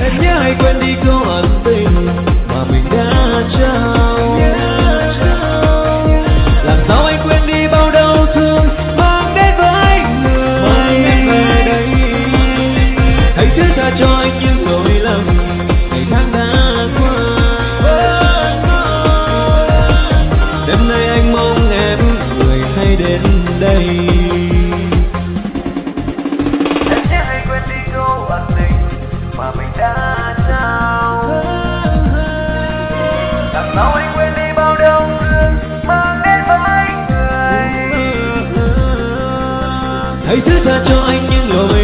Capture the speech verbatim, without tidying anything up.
Em nhớ hãy quên đi câu ân tình mà mình đã trao. Làm sao anh quên đi bao đau thương mang đến với người đây. Hãy thứ tha cho anh những lỗi lầm ngày tháng đã qua. Đêm nay anh mong em người hãy đến đây. Em nhớ hãy quên đi câu ân tình mà mình đã trao. Làm sao anh quên đi bao đau thương mang đến với người. Hãy thứ tha cho anh những lỗi